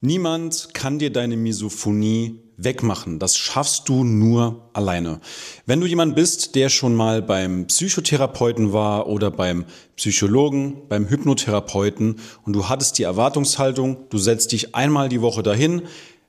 Niemand kann dir deine Misophonie wegmachen. Das schaffst du nur alleine. Wenn du jemand bist, der schon mal beim Psychotherapeuten war oder beim Psychologen, beim Hypnotherapeuten und du hattest die Erwartungshaltung, du setzt dich einmal die Woche dahin,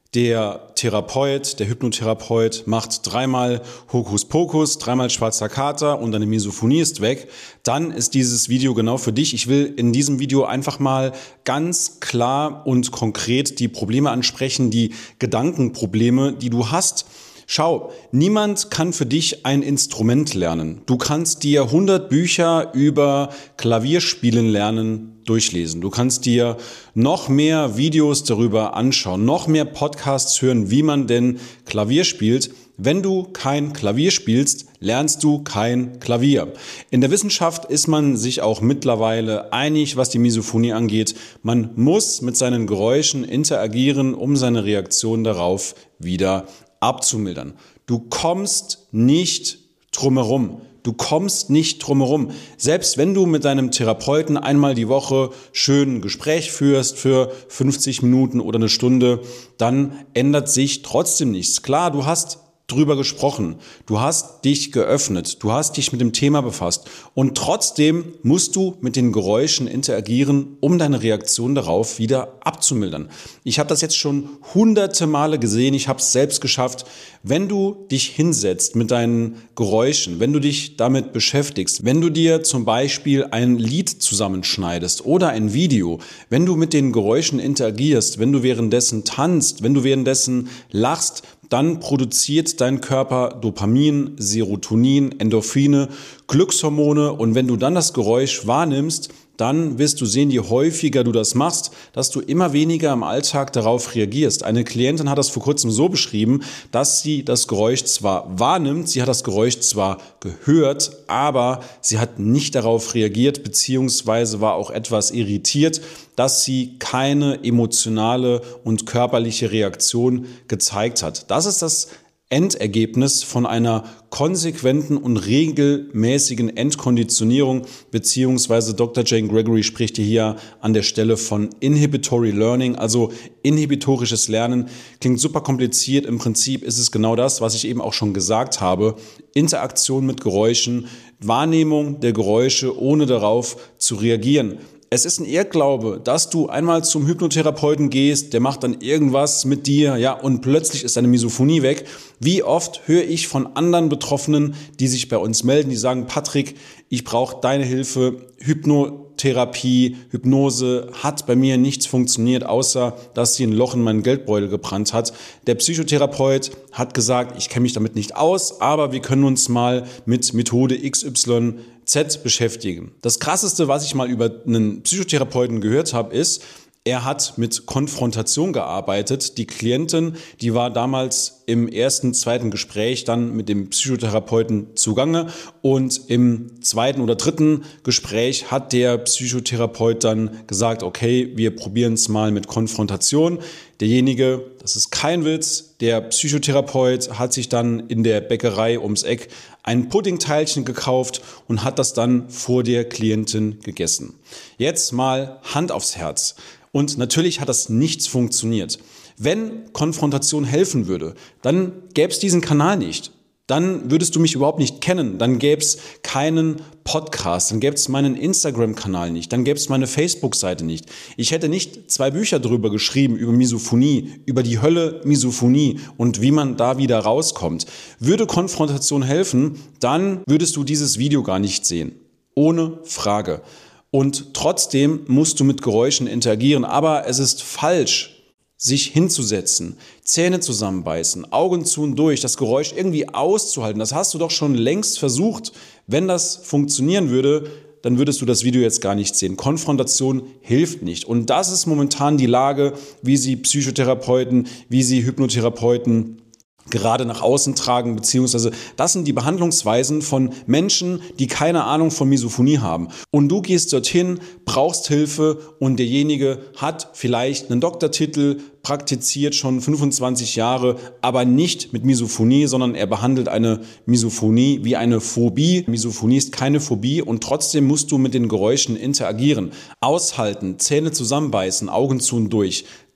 der Therapeut, der Hypnotherapeut macht dreimal Hokuspokus, dreimal schwarzer Kater und deine Misophonie ist weg, dann ist dieses Video genau für dich. Ich will in diesem Video einfach mal ganz klar und konkret die Probleme ansprechen, die Gedankenprobleme, die du hast. Schau, niemand kann für dich ein Instrument lernen. Du kannst dir 100 Bücher über Klavierspielen lernen durchlesen. Du kannst dir noch mehr Videos darüber anschauen, noch mehr Podcasts hören, wie man denn Klavier spielt. Wenn du kein Klavier spielst, lernst du kein Klavier. In der Wissenschaft ist man sich auch mittlerweile einig, was die Misophonie angeht. Man muss mit seinen Geräuschen interagieren, um seine Reaktion darauf wieder abzumildern. Du kommst nicht drumherum. Du kommst nicht drumherum. Selbst wenn du mit deinem Therapeuten einmal die Woche schön ein Gespräch führst für 50 Minuten oder eine Stunde, dann ändert sich trotzdem nichts. Klar, du hast drüber gesprochen, du hast dich geöffnet, du hast dich mit dem Thema befasst und trotzdem musst du mit den Geräuschen interagieren, um deine Reaktion darauf wieder abzumildern. Ich habe das jetzt schon hunderte Male gesehen, ich habe es selbst geschafft. Wenn du dich hinsetzt mit deinen Geräuschen, wenn du dich damit beschäftigst, wenn du dir zum Beispiel ein Lied zusammenschneidest oder ein Video, wenn du mit den Geräuschen interagierst, wenn du währenddessen tanzt, wenn du währenddessen lachst, dann produziert dein Körper Dopamin, Serotonin, Endorphine, Glückshormone und wenn du dann das Geräusch wahrnimmst, dann wirst du sehen, je häufiger du das machst, dass du immer weniger im Alltag darauf reagierst. Eine Klientin hat das vor kurzem so beschrieben, dass sie das Geräusch zwar wahrnimmt, sie hat das Geräusch zwar gehört, aber sie hat nicht darauf reagiert, beziehungsweise war auch etwas irritiert, dass sie keine emotionale und körperliche Reaktion gezeigt hat. Das ist das Endergebnis von einer konsequenten und regelmäßigen Entkonditionierung, beziehungsweise Dr. Jane Gregory spricht hier an der Stelle von Inhibitory Learning, also inhibitorisches Lernen. Klingt super kompliziert, im Prinzip ist es genau das, was ich eben auch schon gesagt habe. Interaktion mit Geräuschen, Wahrnehmung der Geräusche, ohne darauf zu reagieren. Es ist ein Irrglaube, dass du einmal zum Hypnotherapeuten gehst, der macht dann irgendwas mit dir, ja, und plötzlich ist deine Misophonie weg. Wie oft höre ich von anderen Betroffenen, die sich bei uns melden, die sagen, Patrick, ich brauche deine Hilfe, Hypnotherapie, Hypnose hat bei mir nichts funktioniert, außer dass sie ein Loch in meinen Geldbeutel gebrannt hat. Der Psychotherapeut hat gesagt, ich kenne mich damit nicht aus, aber wir können uns mal mit Methode XYZ beschäftigen. Das Krasseste, was ich mal über einen Psychotherapeuten gehört habe, ist, er hat mit Konfrontation gearbeitet. Die Klientin, die war damals im ersten, zweiten Gespräch dann mit dem Psychotherapeuten zugange und im zweiten oder dritten Gespräch hat der Psychotherapeut dann gesagt, okay, wir probieren es mal mit Konfrontation. Derjenige, das ist kein Witz, der Psychotherapeut hat sich dann in der Bäckerei ums Eck ein Puddingteilchen gekauft und hat das dann vor der Klientin gegessen. Jetzt mal Hand aufs Herz. Und natürlich hat das nichts funktioniert. Wenn Konfrontation helfen würde, dann gäbe es diesen Kanal nicht. Dann würdest du mich überhaupt nicht kennen. Dann gäbe es keinen Podcast, dann gäbe es meinen Instagram-Kanal nicht, dann gäbe es meine Facebook-Seite nicht. Ich hätte nicht 2 Bücher darüber geschrieben, über Misophonie, über die Hölle Misophonie und wie man da wieder rauskommt. Würde Konfrontation helfen, dann würdest du dieses Video gar nicht sehen. Ohne Frage. Und trotzdem musst du mit Geräuschen interagieren. Aber es ist falsch, sich hinzusetzen, Zähne zusammenbeißen, Augen zu und durch, das Geräusch irgendwie auszuhalten. Das hast du doch schon längst versucht. Wenn das funktionieren würde, dann würdest du das Video jetzt gar nicht sehen. Konfrontation hilft nicht. Und das ist momentan die Lage, wie sie Psychotherapeuten, wie sie Hypnotherapeuten gerade nach außen tragen, beziehungsweise das sind die Behandlungsweisen von Menschen, die keine Ahnung von Misophonie haben. Und du gehst dorthin, brauchst Hilfe und derjenige hat vielleicht einen Doktortitel, praktiziert schon 25 Jahre, aber nicht mit Misophonie, sondern er behandelt eine Misophonie wie eine Phobie. Misophonie ist keine Phobie und trotzdem musst du mit den Geräuschen interagieren. Aushalten, Zähne zusammenbeißen, Augen zu und durch.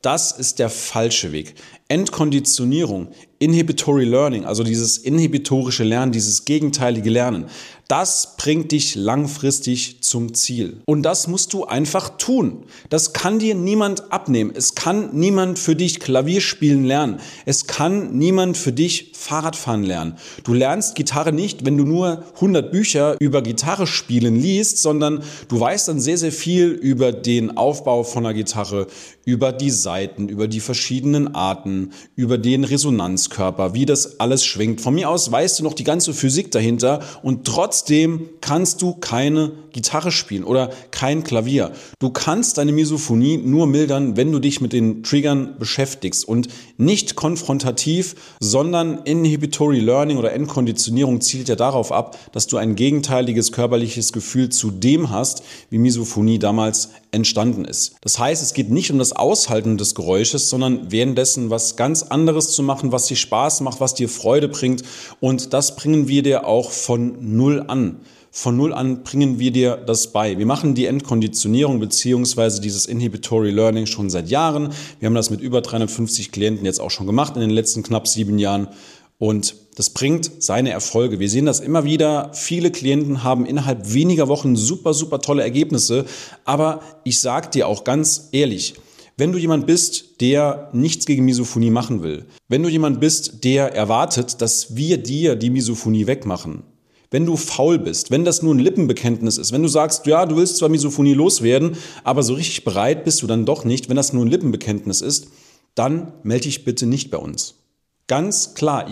Das ist der falsche Weg. Entkonditionierung, Inhibitory Learning, also dieses inhibitorische Lernen, dieses gegenteilige Lernen, das bringt dich langfristig zum Ziel. Und das musst du einfach tun. Das kann dir niemand abnehmen. Es kann niemand für dich Klavier spielen lernen. Es kann niemand für dich Fahrradfahren lernen. Du lernst Gitarre nicht, wenn du nur 100 Bücher über Gitarre spielen liest, sondern du weißt dann sehr, sehr viel über den Aufbau von einer Gitarre, über die Saiten, über die verschiedenen Arten, über den Resonanzkörper, wie das alles schwingt. Von mir aus weißt du noch die ganze Physik dahinter und trotzdem kannst du keine Gitarre spielen oder kein Klavier. Du kannst deine Misophonie nur mildern, wenn du dich mit den Triggern beschäftigst und nicht konfrontativ, sondern Inhibitory Learning oder Entkonditionierung zielt ja darauf ab, dass du ein gegenteiliges körperliches Gefühl zu dem hast, wie Misophonie damals entstanden ist. Das heißt, es geht nicht um das Aushalten des Geräusches, sondern währenddessen was ganz anderes zu machen, was dir Spaß macht, was dir Freude bringt. Und das bringen wir dir auch von Null an. Von Null an bringen wir dir das bei. Wir machen die Entkonditionierung bzw. dieses Inhibitory Learning schon seit Jahren. Wir haben das mit über 350 Klienten jetzt auch schon gemacht in den letzten knapp 7 Jahren. Und das bringt seine Erfolge. Wir sehen das immer wieder. Viele Klienten haben innerhalb weniger Wochen super, super tolle Ergebnisse. Aber ich sage dir auch ganz ehrlich, wenn du jemand bist, der nichts gegen Misophonie machen will, wenn du jemand bist, der erwartet, dass wir dir die Misophonie wegmachen, wenn du faul bist, wenn das nur ein Lippenbekenntnis ist, wenn du sagst, ja, du willst zwar Misophonie loswerden, aber so richtig bereit bist du dann doch nicht, wenn das nur ein Lippenbekenntnis ist, dann melde dich bitte nicht bei uns. Ganz klar,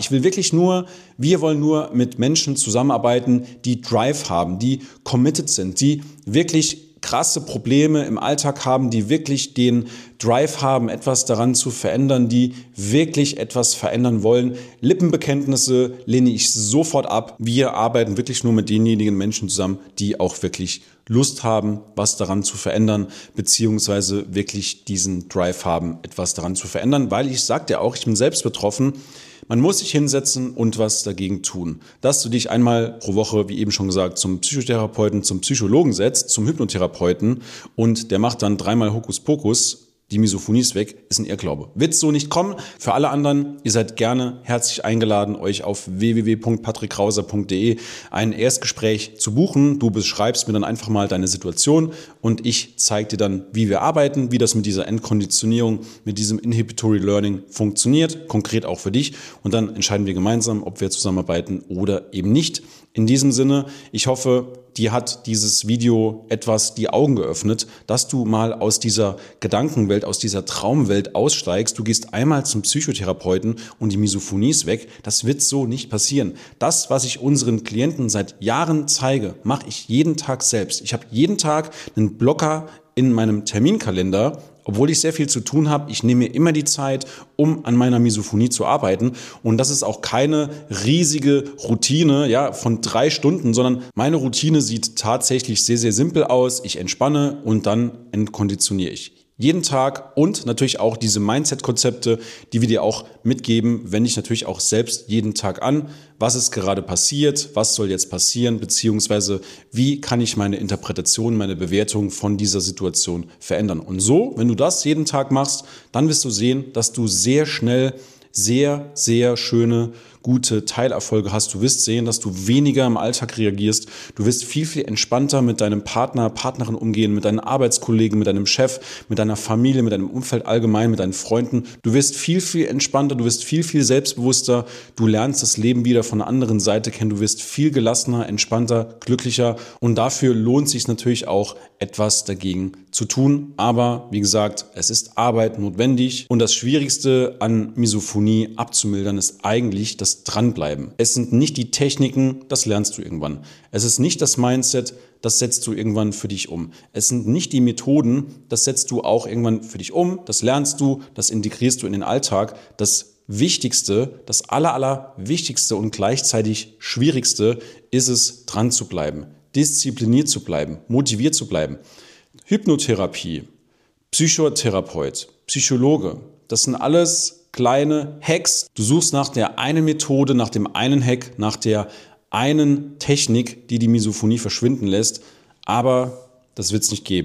wir wollen nur mit Menschen zusammenarbeiten, die Drive haben, die committed sind, die wirklich krasse Probleme im Alltag haben, die wirklich den Drive haben, etwas daran zu verändern, die wirklich etwas verändern wollen. Lippenbekenntnisse lehne ich sofort ab. Wir arbeiten wirklich nur mit denjenigen Menschen zusammen, die auch wirklich Lust haben, was daran zu verändern, beziehungsweise wirklich diesen Drive haben, etwas daran zu verändern, weil ich sage dir auch, ich bin selbst betroffen. Man muss sich hinsetzen und was dagegen tun. Dass du dich einmal pro Woche, wie eben schon gesagt, zum Psychotherapeuten, zum Psychologen setzt, zum Hypnotherapeuten und der macht dann 3-mal Hokuspokus, die Misophonie ist weg, ist ein Irrglaube. Wird so nicht kommen. Für alle anderen, ihr seid gerne herzlich eingeladen, euch auf www.patrickkrauser.de ein Erstgespräch zu buchen. Du beschreibst mir dann einfach mal deine Situation und ich zeige dir dann, wie wir arbeiten, wie das mit dieser Entkonditionierung, mit diesem Inhibitory Learning funktioniert, konkret auch für dich. Und dann entscheiden wir gemeinsam, ob wir zusammenarbeiten oder eben nicht. In diesem Sinne, ich hoffe, dir hat dieses Video etwas die Augen geöffnet, dass du mal aus dieser Gedankenwelt, aus dieser Traumwelt aussteigst. Du gehst einmal zum Psychotherapeuten und die Misophonie ist weg. Das wird so nicht passieren. Das, was ich unseren Klienten seit Jahren zeige, mache ich jeden Tag selbst. Ich habe jeden Tag einen Blocker in meinem Terminkalender, obwohl ich sehr viel zu tun habe. Ich nehme mir immer die Zeit, um an meiner Misophonie zu arbeiten. Und das ist auch keine riesige Routine, ja, von 3 Stunden, sondern meine Routine sieht tatsächlich sehr, sehr simpel aus. Ich entspanne und dann entkonditioniere ich. Jeden Tag und natürlich auch diese Mindset-Konzepte, die wir dir auch mitgeben, wende ich natürlich auch selbst jeden Tag an. Was ist gerade passiert? Was soll jetzt passieren? Beziehungsweise wie kann ich meine Interpretation, meine Bewertung von dieser Situation verändern? Und so, wenn du das jeden Tag machst, dann wirst du sehen, dass du sehr schnell sehr, sehr schöne, gute Teilerfolge hast. Du wirst sehen, dass du weniger im Alltag reagierst. Du wirst viel, viel entspannter mit deinem Partner, Partnerin umgehen, mit deinen Arbeitskollegen, mit deinem Chef, mit deiner Familie, mit deinem Umfeld allgemein, mit deinen Freunden. Du wirst viel, viel entspannter, du wirst viel, viel selbstbewusster. Du lernst das Leben wieder von der anderen Seite kennen. Du wirst viel gelassener, entspannter, glücklicher. Und dafür lohnt es sich natürlich auch, etwas dagegen zu tun. Aber wie gesagt, es ist Arbeit notwendig. Und das Schwierigste an Misophonie abzumildern ist eigentlich das Dranbleiben. Es sind nicht die Techniken, das lernst du irgendwann. Es ist nicht das Mindset, das setzt du irgendwann für dich um. Es sind nicht die Methoden, das setzt du auch irgendwann für dich um. Das lernst du, das integrierst du in den Alltag. Das Wichtigste, das Allerwichtigste und gleichzeitig Schwierigste ist es, dran zu bleiben, diszipliniert zu bleiben, motiviert zu bleiben. Hypnotherapie, Psychotherapeut, Psychologe, das sind alles kleine Hacks. Du suchst nach der einen Methode, nach dem einen Hack, nach der einen Technik, die die Misophonie verschwinden lässt, aber das wird es nicht geben.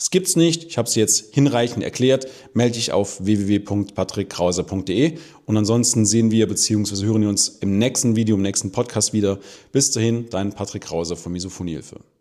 Es gibt's nicht. Ich habe es jetzt hinreichend erklärt. Melde dich auf www.patrickkrause.de und ansonsten sehen wir bzw. hören wir uns im nächsten Video, im nächsten Podcast wieder. Bis dahin, dein Patrick Krause von Misophoniehilfe.